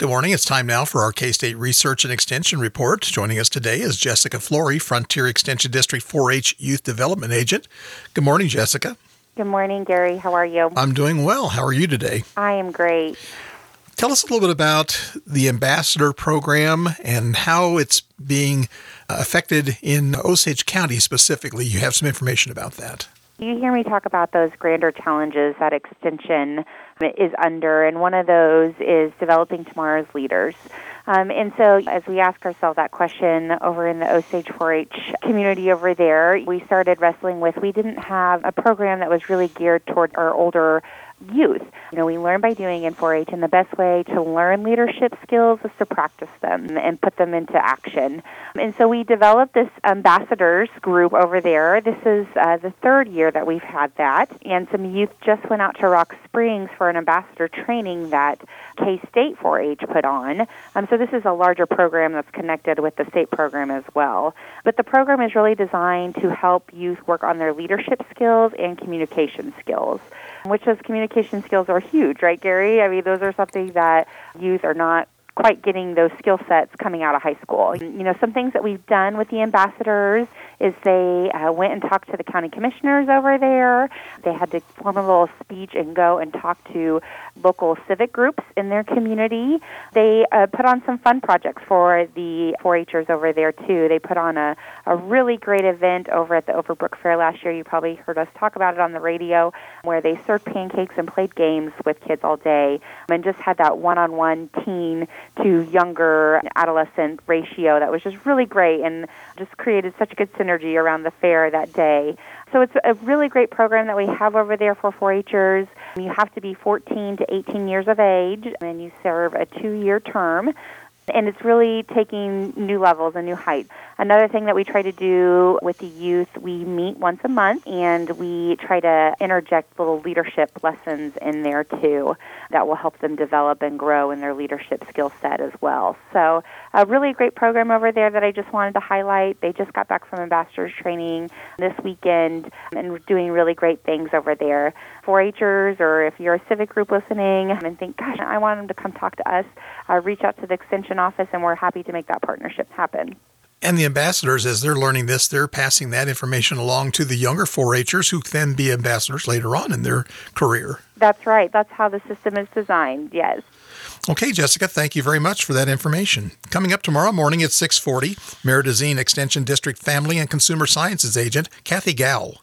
Good morning. It's time now for our K-State Research and Extension Report. Joining us today is Jessica Flory, Frontier Extension District 4-H Youth Development Agent. Good morning, Jessica. Good morning, Gary. How are you? I'm doing well. How are you today? I am great. Tell us a little bit about the Ambassador Program and how it's being affected in Osage County specifically. You have some information about that. You hear me talk about those grander challenges that Extension is under, and one of those is developing tomorrow's leaders. And so as we ask ourselves that question over in the Osage 4-H community over there, we started wrestling with, we didn't have a program that was really geared toward our older youth. We learn by doing in 4-H, and the best way to learn leadership skills is to practice them and put them into action. And so we developed this ambassadors group over there. This is the third year that we've had that, and some youth just went out to Rock Springs for an ambassador training that K-State 4-H put on. So this is a larger program that's connected with the state program as well. But the program is really designed to help youth work on their leadership skills and communication skills, which those communication skills are huge, right, Gary? I mean, those are something that youth are not quite getting those skill sets coming out of high school. Some things that we've done with the ambassadors is they went and talked to the county commissioners over there. They had to form a little speech and go and talk to local civic groups in their community. They put on some fun projects for the 4-Hers over there, too. They put on a really great event over at the Overbrook Fair last year. You probably heard us talk about it on the radio, where they served pancakes and played games with kids all day and just had that one-on-one teen to younger adolescent ratio that was just really great and just created such good synergy around the fair that day. So it's a really great program that we have over there for 4-Hers. You have to be 14 to 18 years of age, and you serve a 2-year term. And it's really taking new levels and new heights. Another thing that we try to do with the youth, we meet once a month, and we try to interject little leadership lessons in there, too, that will help them develop and grow in their leadership skill set as well. So a really great program over there that I just wanted to highlight. They just got back from ambassadors training this weekend and we're doing really great things over there. 4-Hers, or if you're a civic group listening and think, gosh, I want them to come talk to us, reach out to the Extension office, and we're happy to make that partnership happen. And the ambassadors, as they're learning this, they're passing that information along to the younger 4-Hers who can be ambassadors later on in their career. That's right. That's how the system is designed, yes. Okay, Jessica, thank you very much for that information. Coming up tomorrow morning at 6:40, Meridazine Extension District Family and Consumer Sciences Agent Kathy Gowell.